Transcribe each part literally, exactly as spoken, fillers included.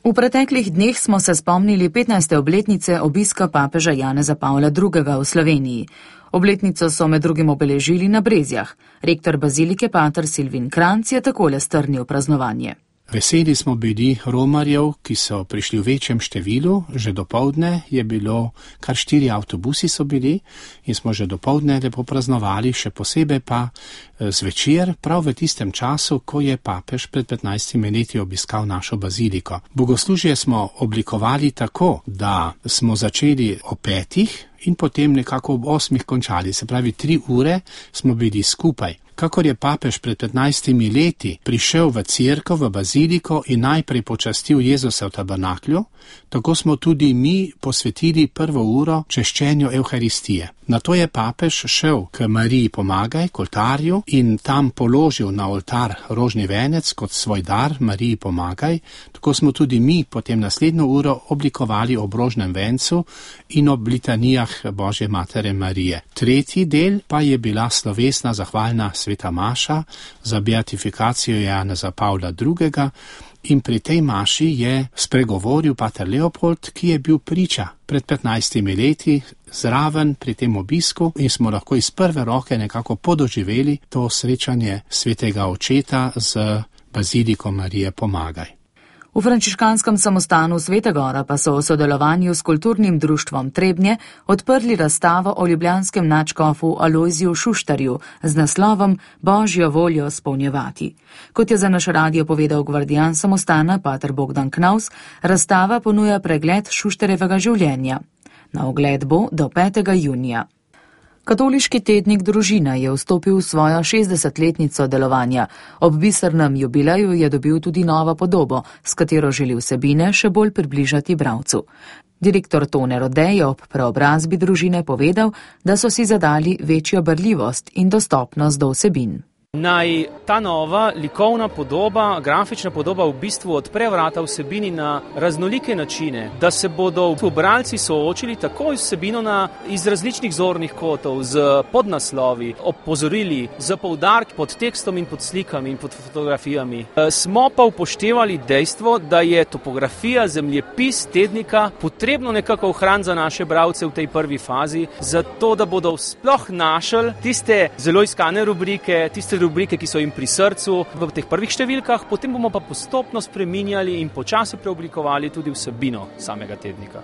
V preteklih dneh smo se spomnili petnajste obletnice obiska papeža Janeza Pavla drugega v Sloveniji. Obletnico so med drugim obeležili na Brezjah. Rektor bazilike pater Silvin Kranc je takole strnil praznovanje. Veseli smo bili romarjev, ki so prišli v večjem številu. Že dopoldne je bilo, kar štiri avtobusi so bili in smo že dopoldne lepo praznovali, še posebej pa zvečer, prav v tistem času, ko je papež pred petnajstimi leti obiskal našo baziliko. Bogoslužje smo oblikovali tako, da smo začeli o petih in potem nekako ob osmih končali, se pravi tri ure smo bili skupaj. Kakor je papež pred petnajstimi leti prišel v cerkev, v baziliko in najprej počastil Jezusa v tabernaklju, tako smo tudi mi posvetili prvo uro češčenju Evharistije. Nato je papež šel k Mariji Pomagaj, k oltarju in tam položil na oltar rožni venec kot svoj dar Mariji Pomagaj, tako smo tudi mi potem naslednjo uro oblikovali ob rožnem vencu in ob litanijah Božje Matere Marije. Tretji del pa je bila slovesna zahvalna sveta maša za beatifikacijo Janeza Pavla drugega. In pri tej maši je spregovoril pater Leopold, ki je bil priča pred petnajstimi leti zraven pri tem obisku in smo lahko iz prve roke nekako podoživeli to srečanje svetega očeta z baziliko Marije Pomagaj. V frančiškanskem samostanu Sveta Gora pa so v sodelovanju s kulturnim društvom Trebnje odprli razstavo o ljubljanskem nadškofu Alojziju Šuštarju z naslovom Božjo voljo spolnjevati. Kot je za naš radio povedal gvardijan samostana pater Bogdan Knaus, razstava ponuja pregled Šuštarjevega življenja. Na ogled bo do petega junija. Katoliški tednik Družina je vstopil v svojo šestdesetletnico delovanja. Ob bisernem jubileju je dobil tudi novo podobo, s katero želi vsebine še bolj približati bralcu. Direktor Tone Rode je ob preobrazbi Družine povedal, da so si zadali večjo berljivost in dostopnost do vsebin. Naj ta nova likovna podoba, grafična podoba v bistvu odpre vrata vsebini na raznolike načine, da se bodo bralci soočili tako z vsebino na, iz različnih zornih kotov, z podnaslovi, opozorili, z poudarki pod tekstom in pod slikami in pod fotografijami. E, smo pa upoštevali dejstvo, da je topografija, zemljepis tednika potrebno nekako ohraniti za naše bralce v tej prvi fazi, zato da bodo sploh našli tiste zelo iskane rubrike, tiste rubrike, ki so jim pri srcu v teh prvih številkah, potem bomo pa postopno spreminjali in počasi preoblikovali tudi vsebino samega tednika.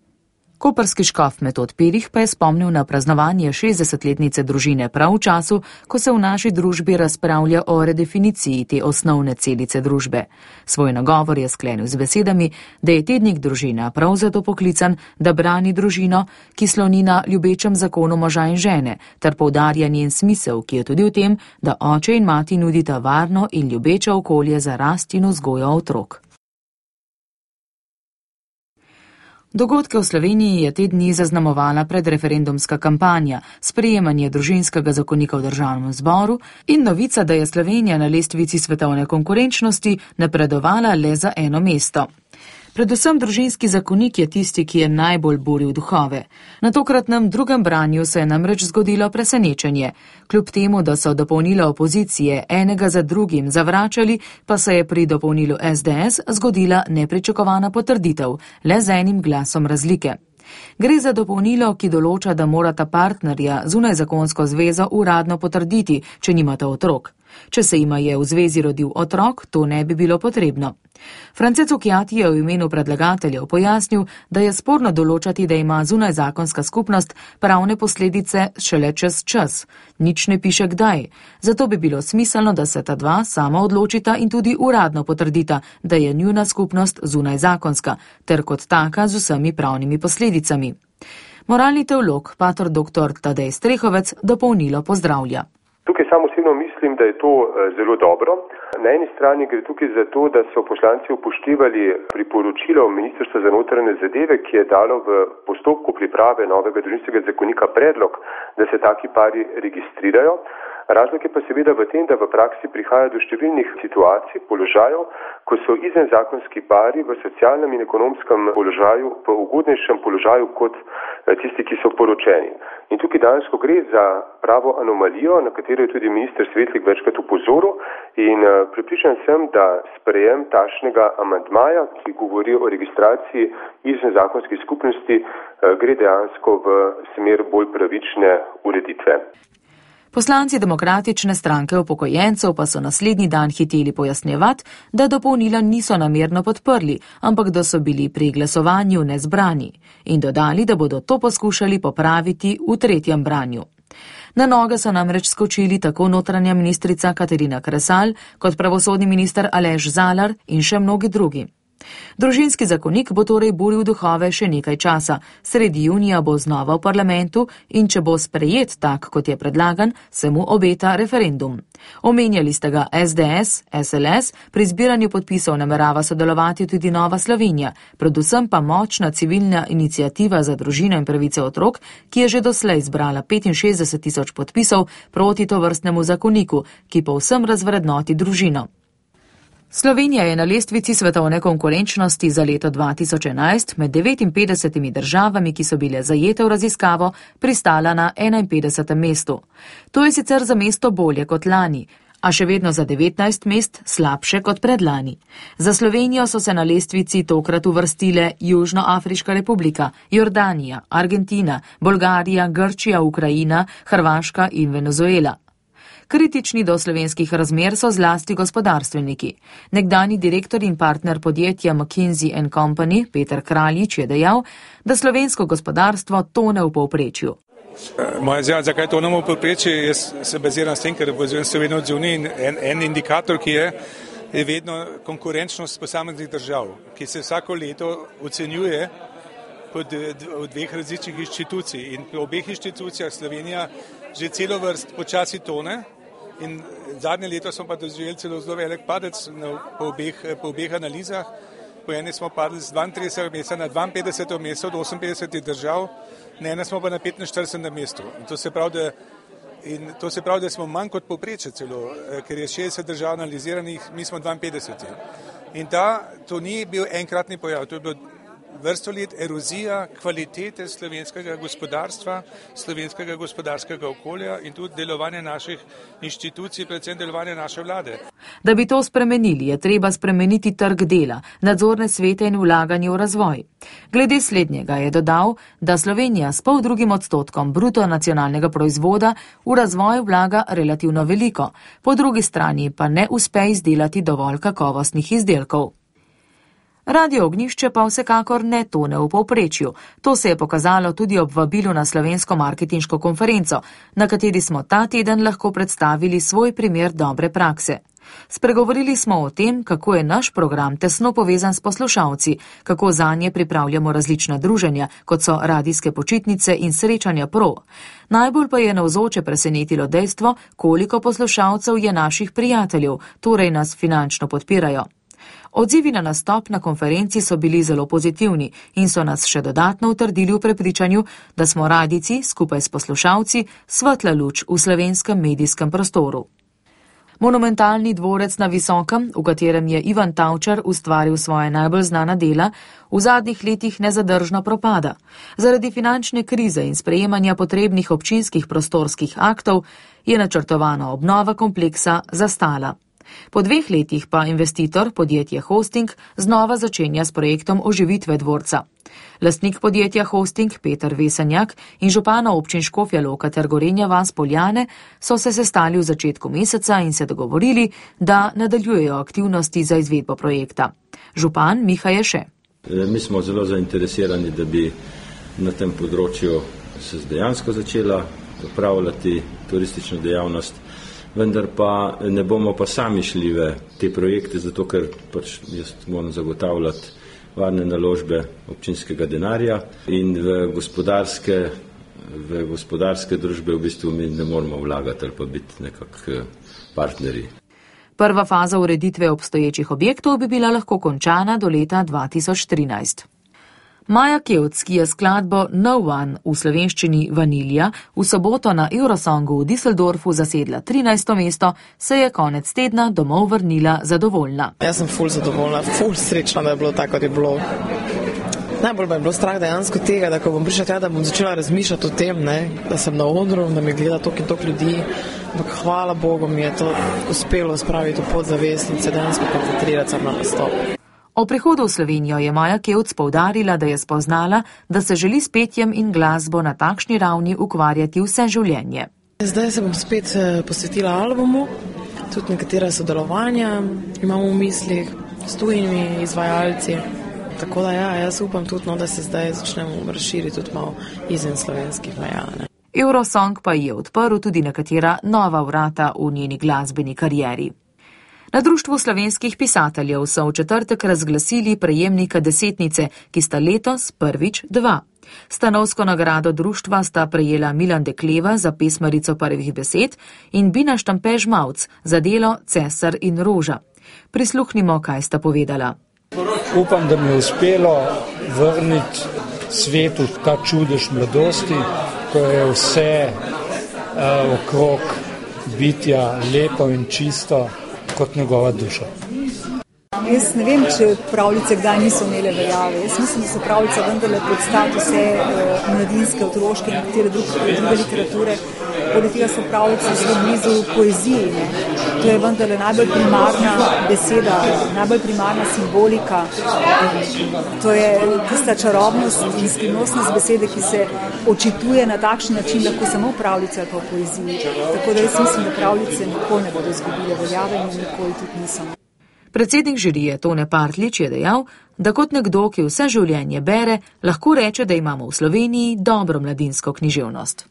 Koprski škof Metod Pirih pa je spomnil na praznovanje šestdesetletnice Družine prav v času, ko se v naši družbi razpravlja o redefiniciji te osnovne celice družbe. Svoj nagovor je sklenil z besedami, da je tednik Družina prav zato poklican, da brani družino, ki sloni na ljubečem zakonu moža in žene, ter poudarja njen smisel, ki je tudi v tem, da oče in mati nudita varno in ljubeče okolje za rast in vzgojo otrok. Dogodke v Sloveniji je te dni zaznamovala predreferendumska kampanja, sprejemanje družinskega zakonika v državnem zboru in novica, da je Slovenija na lestvici svetovne konkurenčnosti napredovala le za eno mesto. Predvsem družinski zakonik je tisti, ki je najbolj buril duhove. Na tokratnem drugem branju se je namreč zgodilo presenečenje. Kljub temu, da so dopolnila opozicije enega za drugim zavračali, pa se je pri dopolnilu es de es zgodila nepričakovana potrditev, le z enim glasom razlike. Gre za dopolnilo, ki določa, da morata partnerja zunaj zakonsko zvezo uradno potrditi, če nimata otrok. Če se jima je v zvezi rodil otrok, to ne bi bilo potrebno. Francet Cukjati je v imenu predlagateljev pojasnil, da je sporno določati, da ima zunaj zakonska skupnost pravne posledice šele čez čas. Nič ne piše kdaj. Zato bi bilo smiselno, da se ta dva sama odločita in tudi uradno potrdita, da je njuna skupnost zunaj zakonska, ter kot taka z vsemi pravnimi posledicami. Moralni teolog, pater doktor Tadej Strehovec, dopolnilo pozdravlja. Tukaj samo osebno mislim, da je to zelo dobro. Na eni strani gre tukaj za to, da so poslanci upoštevali priporočilo Ministrstva za notranje zadeve, ki je dalo v postopku priprave novega družinskega zakonika predlog, da se taki pari registrirajo. Razlog je pa seveda v tem, da v praksi prihaja do številnih situacij, položajev, ko so izvenzakonski pari v socialnem in ekonomskem položaju v ugodnejšem položaju kot tisti, ki so poročeni. In tukaj danes, ko gre za pravo anomalijo, na katero je tudi minister Svetlik večkrat upozoril, in prepričan sem, da sprejem takšnega amandmaja, ki govori o registraciji izvenzakonskih skupnosti, gre dejansko v smer bolj pravične ureditve. Poslanci Demokratične stranke upokojencev pa so naslednji dan hiteli pojasnjevati, da dopolnila niso namerno podprli, ampak da so bili pri glasovanju nezbrani in dodali, da bodo to poskušali popraviti v tretjem branju. Na noge so namreč skočili tako notranja ministrica Katarina Kresal kot pravosodni minister Aleš Zalar in še mnogi drugi. Družinski zakonik bo torej buril duhove še nekaj časa. Sredi junija bo znova v parlamentu in če bo sprejet tak, kot je predlagan, se mu obeta referendum. Omenjali ste ga S D S, S L S, pri zbiranju podpisov namerava sodelovati tudi Nova Slovenija, predvsem pa močna civilna iniciativa za družino in pravice otrok, ki je že doslej zbrala petinšestdeset tisoč podpisov proti tovrstnemu zakoniku, ki povsem razvrednoti družino. Slovenija je na lestvici svetovne konkurenčnosti za leto dva tisoč enajst med devetinpetdesetimi državami, ki so bile zajete v raziskavo, pristala na enainpetdesetem mestu. To je sicer za mesto bolje kot lani, a še vedno za devetnajst mest slabše kot predlani. Za Slovenijo so se na lestvici tokrat uvrstile Južnoafriška republika, Jordanija, Argentina, Bolgarija, Grčija, Ukrajina, Hrvaška in Venezuela. Kritični do slovenskih razmer so zlasti gospodarstveniki. Nekdani direktor in partner podjetja McKinsey and Company, Peter Kraljič, je dejal, da slovensko gospodarstvo tone v povprečju. Moja izjava, zakaj tonemo v povprečju, jaz se baziram s tem, ker baziram se vedno odzivni in en, en indikator, ki je, je vedno konkurenčnost posameznih držav, ki se vsako leto ocenjuje pod dveh različnih inštitucij. In pri obeh inštitucijah Slovenija že celo vrst počasi tone in zadnje leto smo pa doživeli celo zelo velik padec po obeh, po obeh analizah. Po eni smo padli z dvaintridesetega mesta na dvainpetdeseto mesto od oseminpetdesetih držav, na ene smo pa na petinštiridesetem mestu. In to se pravi, da, in to se pravi, da smo manj kot povprečje celo, ker je šestdeset držav analiziranih, mi smo dvainpetdeseti. In ta, to ni bil enkratni pojav, to je bilo vrsto let erozija kvalitete slovenskega gospodarstva, slovenskega gospodarskega okolja in tudi delovanja naših inštitucij, predvsem delovanja naše vlade. Da bi to spremenili, je treba spremeniti trg dela, nadzorne svete in vlaganje v razvoj. Glede slednjega je dodal, da Slovenija s pol drugim odstotkom bruto nacionalnega proizvoda v razvoj vlaga relativno veliko, po drugi strani pa ne uspe izdelati dovolj kakovostnih izdelkov. Radio Ognjišče pa vsekakor ne tone v povprečju. To se je pokazalo tudi ob vabilu na slovensko marketinško konferenco, na kateri smo ta teden lahko predstavili svoj primer dobre prakse. Spregovorili smo o tem, kako je naš program tesno povezan s poslušalci, kako zanje pripravljamo različna druženja, kot so radijske počitnice in srečanja pro. Najbolj pa je navzoče presenetilo dejstvo, koliko poslušalcev je naših prijateljev, torej nas finančno podpirajo. Odzivi na nastop na konferenci so bili zelo pozitivni in so nas še dodatno utrdili v prepričanju, da smo radijci skupaj s poslušalci svetla luč v slovenskem medijskem prostoru. Monumentalni dvorec na Visokem, v katerem je Ivan Tavčar ustvaril svoje najbolj znana dela, v zadnjih letih nezadržno propada. Zaradi finančne krize in sprejemanja potrebnih občinskih prostorskih aktov je načrtovana obnova kompleksa zastala. Po dveh letih pa investitor, podjetje Hosting, znova začenja s projektom oživitve dvorca. Lastnik podjetja Hosting, Peter Vesenjak, in župana občin Škofja Loka ter Gorenja vas Poljane so se sestali v začetku meseca in se dogovorili, da nadaljujejo aktivnosti za izvedbo projekta. Župan Miha je še. Mi smo zelo zainteresirani, da bi na tem področju se dejansko začela upravljati turistično dejavnost, vendar pa ne bomo pa sami šli v te projekte, zato ker pač jaz moram zagotavljati varne naložbe občinskega denarja in v gospodarske, v gospodarske družbe v bistvu mi ne moramo vlagati ali pa biti nekak partnerji. Prva faza ureditve obstoječih objektov bi bila lahko končana do leta dva tisoč trinajst. Maja Kevc, ki je skladbo No One v slovenščini Vanilija v soboto na Eurosongu v Düsseldorfu zasedla trinajsto mesto, se je konec tedna domov vrnila zadovoljna. Jaz sem ful zadovoljna, ful srečna, da je bilo tako, kot je bilo. Najbolj me je bilo strah dejansko tega, da ko bom prišla tja, da bom začela razmišljati o tem, ne, da sem na odru, da mi gleda toliko in toliko ljudi, ampak hvala Bogu mi je to uspelo spraviti v podzavest in se dejansko koncentrirati sem na nastop. O prihodu v Slovenijo je Maja Kevc poudarila, da je spoznala, da se želi s petjem in glasbo na takšni ravni ukvarjati vse življenje. Zdaj se bom spet posvetila albumu, tudi nekatera sodelovanja imamo v mislih s tujimi izvajalci. Tako da ja, jaz upam tudi, no, da se zdaj začnemo razširiti tudi malo izven slovenskih meja. Eurosong pa je odprl tudi nekatera nova vrata v njeni glasbeni karieri. Na Društvu slovenskih pisateljev so v četrtek razglasili prejemnika desetnice, ki sta letos prvič dva. Stanovsko nagrado društva sta prejela Milan Dekleva za pesmarico prvih besed in Bina Štampe-Žmavc za delo Cesar in Roža. Prisluhnimo, kaj sta povedala. Upam, da mi je uspelo vrniti svetu ta čudež mladosti, ko je vse uh, okrog bitja lepo in čisto kot njegova duša. Jaz ne vem, če pravljice kdaj niso imele veljave. Jaz mislim, da so pravljice vendarle predstaviti vse uh, mladinske, otroške in nekatere druge, druge literature. Poleg tega so pravljice zelo blizu poeziji. Ne? To je vendarle najbolj primarna beseda, najbolj primarna simbolika. To je tista čarobnost in skrivnostnost besede, ki se očituje na takšen način, lahko samo pravljice ali pa poeziji. Tako da jaz mislim, da pravljice nikoli ne bodo izgubile veljave in nikoli tudi niso. Predsednik žirije Tone Partljič je dejal, da kot nekdo, ki vse življenje bere, lahko reče, da imamo v Sloveniji dobro mladinsko književnost.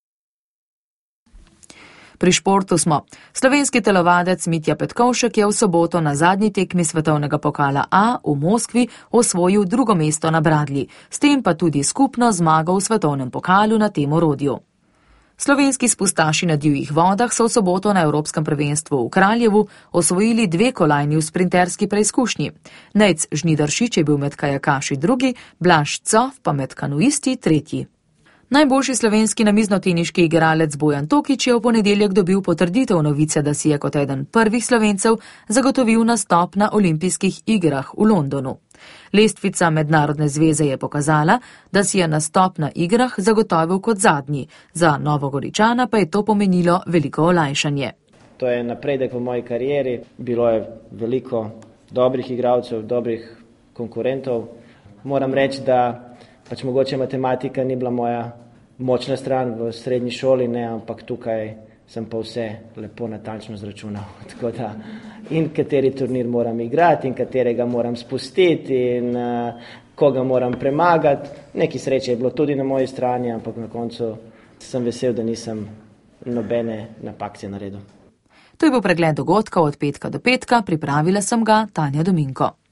Pri športu smo. Slovenski telovadec Mitja Petkovšek je v soboto na zadnji tekmi svetovnega pokala A v Moskvi osvojil drugo mesto na bradlji, s tem pa tudi skupno zmago v svetovnem pokalu na tem orodju. Slovenski spustaši na divjih vodah so v soboto na Evropskem prvenstvu v Kraljevu osvojili dve kolajni v sprinterski preizkušnji. Nejc Žnidaršič je bil med kajakaši drugi, Blaž Cof pa med kanuisti tretji. Najboljši slovenski namiznoteniški igralec Bojan Tokič je v ponedeljek dobil potrditev novice, da si je kot eden prvih Slovencev zagotovil nastop na olimpijskih igrah v Londonu. Lestvica Mednarodne zveze je pokazala, da si je nastop na igrah zagotovil kot zadnji, za Novogoričana pa je to pomenilo veliko olajšanje. To je napredek v moji karieri, bilo je veliko dobrih igralcev, dobrih konkurentov. Moram reči, da pač mogoče matematika ni bila moja močna stran v srednji šoli, ne, ampak tukaj sem pa vse lepo natančno zračunal. Tako da in kateri turnir moram igrati in katerega moram spustiti in uh, koga moram premagati. Neki sreče je bilo tudi na moji strani, ampak na koncu sem vesel, da nisem nobene napakcije naredil. To je bil pregled dogodkov od petka do petka, pripravila sem ga Tanja Dominko.